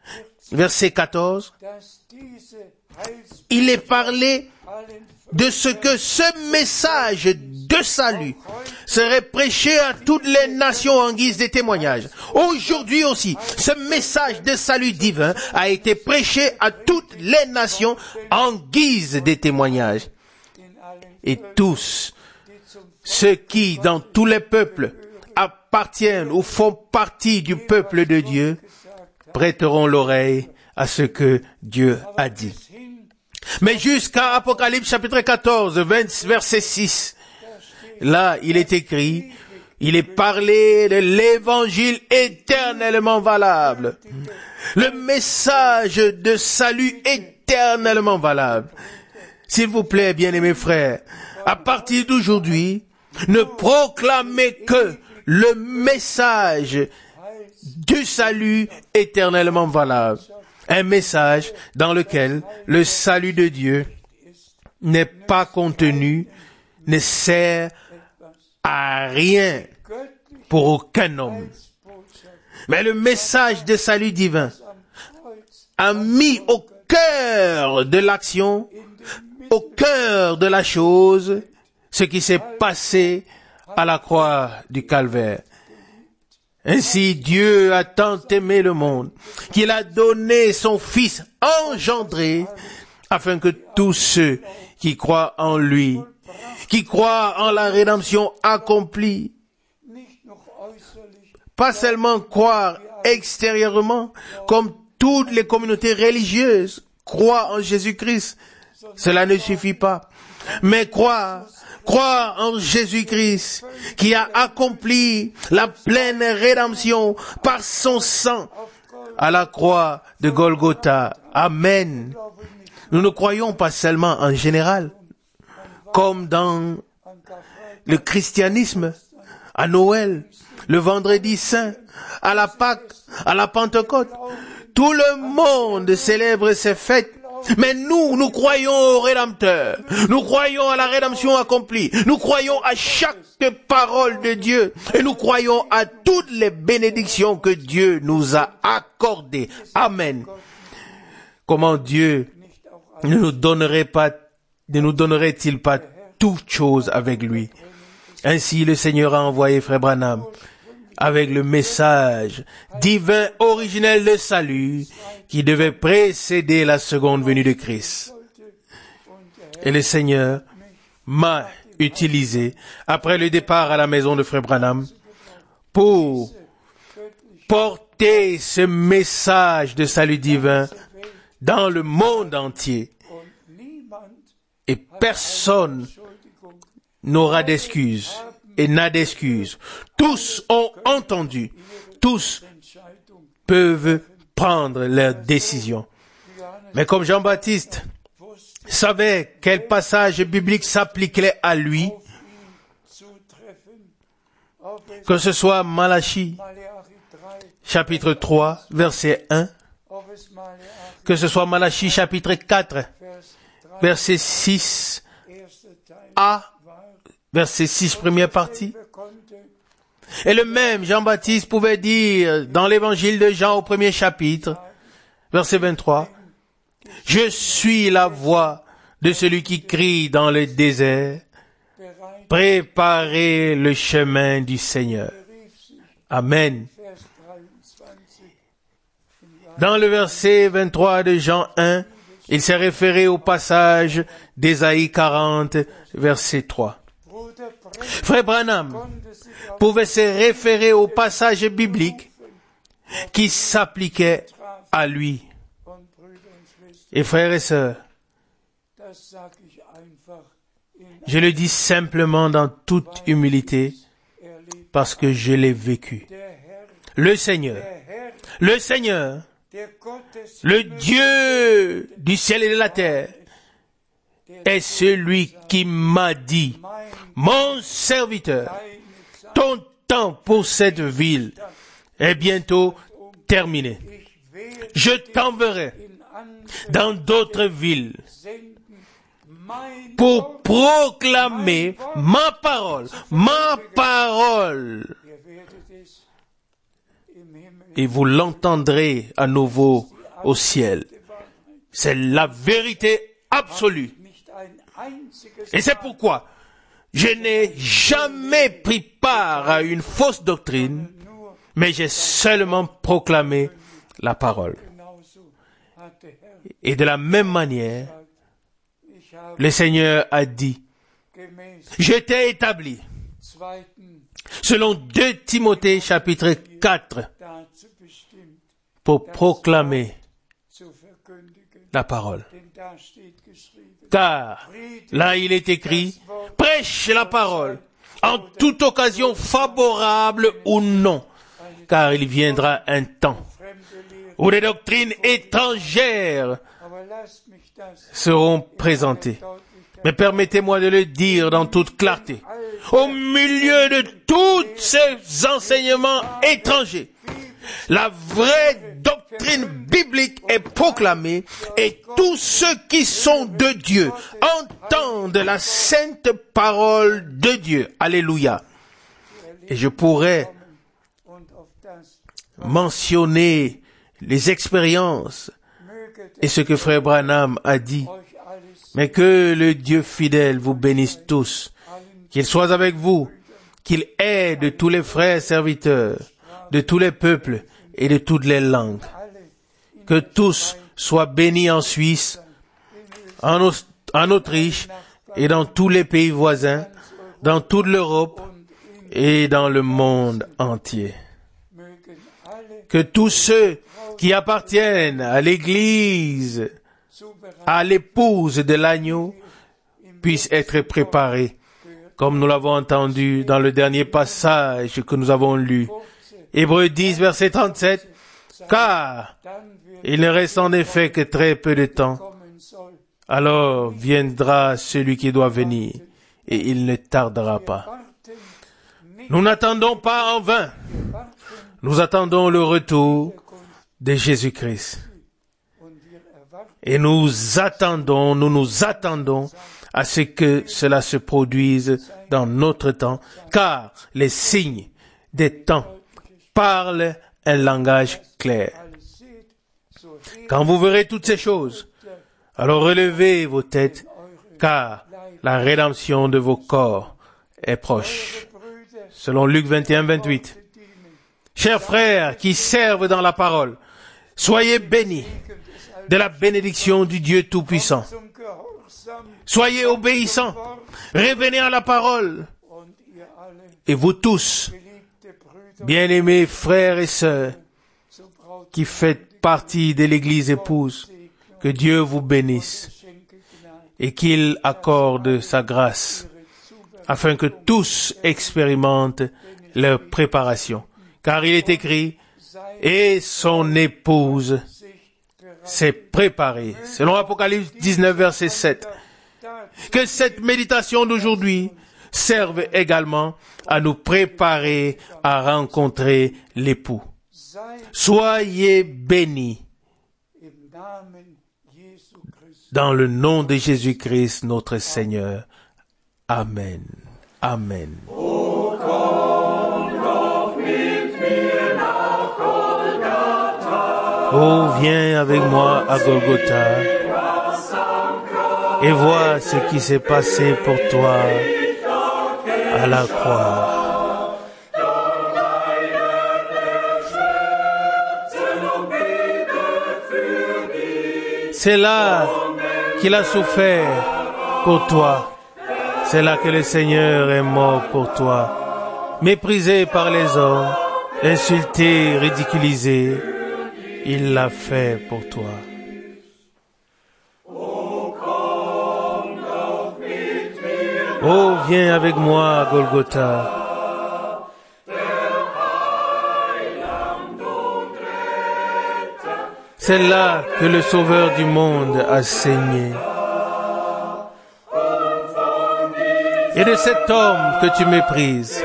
verset 14, il est parlé de ce que ce message de salut serait prêché à toutes les nations en guise de témoignage. Aujourd'hui aussi, ce message de salut divin a été prêché à toutes les nations en guise de témoignage. Et tous ceux qui, dans tous les peuples, appartiennent ou font partie du peuple de Dieu, prêteront l'oreille à ce que Dieu a dit. Mais jusqu'à Apocalypse chapitre 14, verset 6, là, il est écrit, il est parlé de l'évangile éternellement valable. Le message de salut éternellement valable. S'il vous plaît, bien-aimés frères, à partir d'aujourd'hui, ne proclamez que le message du salut éternellement valable. Un message dans lequel le salut de Dieu n'est pas contenu, ne sert à rien pour aucun homme. Mais le message de salut divin a mis au cœur de l'action, au cœur de la chose, ce qui s'est passé à la croix du Calvaire. Ainsi, Dieu a tant aimé le monde qu'il a donné son Fils engendré afin que tous ceux qui croient en lui, qui croient en la rédemption accomplie, pas seulement croire extérieurement, comme toutes les communautés religieuses croient en Jésus-Christ, cela ne suffit pas, mais croire en Jésus-Christ qui a accompli la pleine rédemption par son sang à la croix de Golgotha. Amen. Nous ne croyons pas seulement en général, comme dans le christianisme, à Noël, le vendredi saint, à la Pâque, à la Pentecôte. Tout le monde célèbre ces fêtes. Mais nous croyons au Rédempteur. Nous croyons à la rédemption accomplie. Nous croyons à chaque parole de Dieu. Et nous croyons à toutes les bénédictions que Dieu nous a accordées. Amen. Comment Dieu ne nous donnerait-il pas toutes choses avec lui? Ainsi, le Seigneur a envoyé Frère Branham avec le message divin originel de salut qui devait précéder la seconde venue de Christ. Et le Seigneur m'a utilisé après le départ à la maison de Frère Branham pour porter ce message de salut divin dans le monde entier. Et personne n'aura d'excuses et n'a d'excuses. Tous ont entendu. Tous peuvent prendre leurs décisions. Mais comme Jean-Baptiste savait quel passage biblique s'appliquait à lui, que ce soit Malachie, chapitre 3, verset 1, que ce soit Malachie, chapitre 4, verset 6a, verset 6, première partie. Et le même Jean-Baptiste pouvait dire dans l'évangile de Jean au premier chapitre, verset 23, « Je suis la voix de celui qui crie dans le désert, préparez le chemin du Seigneur. » Amen. Dans le verset 23 de Jean 1, il s'est référé au passage d'Ésaïe 40, verset 3. Frère Branham pouvait se référer au passage biblique qui s'appliquait à lui. Et frères et sœurs, je le dis simplement dans toute humilité parce que je l'ai vécu. Le Seigneur, le Dieu du ciel et de la terre, est celui qui m'a dit, mon serviteur, ton temps pour cette ville est bientôt terminé. Je t'enverrai dans d'autres villes pour proclamer ma parole. Et vous l'entendrez à nouveau au ciel. C'est la vérité absolue. Et c'est pourquoi je n'ai jamais pris part à une fausse doctrine, mais j'ai seulement proclamé la parole. Et de la même manière, le Seigneur a dit, je t'ai établi, selon 2 Timothée chapitre 4, pour proclamer la parole. Car là il est écrit, prêche la parole, en toute occasion favorable ou non, car il viendra un temps où des doctrines étrangères seront présentées. Mais permettez-moi de le dire dans toute clarté. Au milieu de tous ces enseignements étrangers, la vraie doctrine biblique est proclamée et tous ceux qui sont de Dieu entendent la sainte parole de Dieu. Alléluia. Et je pourrais mentionner les expériences et ce que Frère Branham a dit. Mais que le Dieu fidèle vous bénisse tous, qu'il soit avec vous, qu'il aide tous les frères serviteurs de tous les peuples et de toutes les langues. Que tous soient bénis en Suisse, en Autriche et dans tous les pays voisins, dans toute l'Europe et dans le monde entier. Que tous ceux qui appartiennent à l'Église, à l'épouse de l'agneau, puissent être préparés, comme nous l'avons entendu dans le dernier passage que nous avons lu. Hébreux 10, verset 37, car il ne reste en effet que très peu de temps. Alors viendra celui qui doit venir, et il ne tardera pas. Nous n'attendons pas en vain. Nous attendons le retour de Jésus-Christ. Et nous nous attendons à ce que cela se produise dans notre temps, car les signes des temps parlent un langage clair. Quand vous verrez toutes ces choses, alors relevez vos têtes, car la rédemption de vos corps est proche. Selon Luc 21, 28. Chers frères qui servent dans la parole, soyez bénis de la bénédiction du Dieu Tout-Puissant. Soyez obéissants, revenez à la parole. Et vous tous, bien-aimés frères et sœurs, qui faites partie de l'Église épouse, que Dieu vous bénisse et qu'il accorde sa grâce, afin que tous expérimentent leur préparation. Car il est écrit, et son épouse s'est préparée. Selon Apocalypse 19, verset 7. Que cette méditation d'aujourd'hui serve également à nous préparer à rencontrer l'époux. Soyez bénis dans le nom de Jésus-Christ, notre Seigneur. Amen. Amen. Oh, viens avec moi à Golgotha et vois ce qui s'est passé pour toi à la croix. C'est là qu'il a souffert pour toi. C'est là que le Seigneur est mort pour toi. Méprisé par les hommes, insulté, ridiculisé, il l'a fait pour toi. Oh, viens avec moi à Golgotha. C'est là que le Sauveur du monde a saigné. Et de cet homme que tu méprises,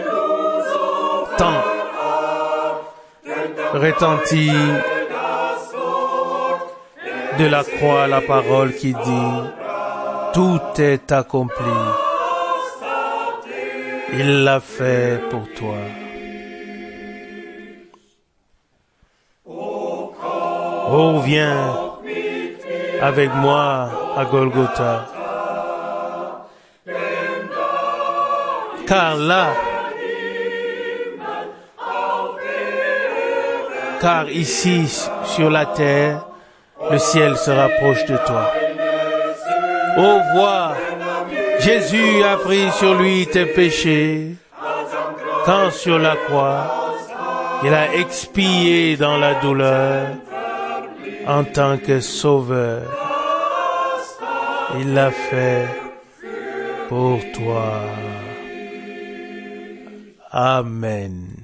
tant retentit de la croix la parole qui dit, tout est accompli. Il l'a fait pour toi. Oh, viens avec moi à Golgotha. Car ici, sur la terre, le ciel se rapproche de toi. Oh, vois, Jésus a pris sur lui tes péchés, quand sur la croix, il a expié dans la douleur en tant que sauveur. Il l'a fait pour toi. Amen.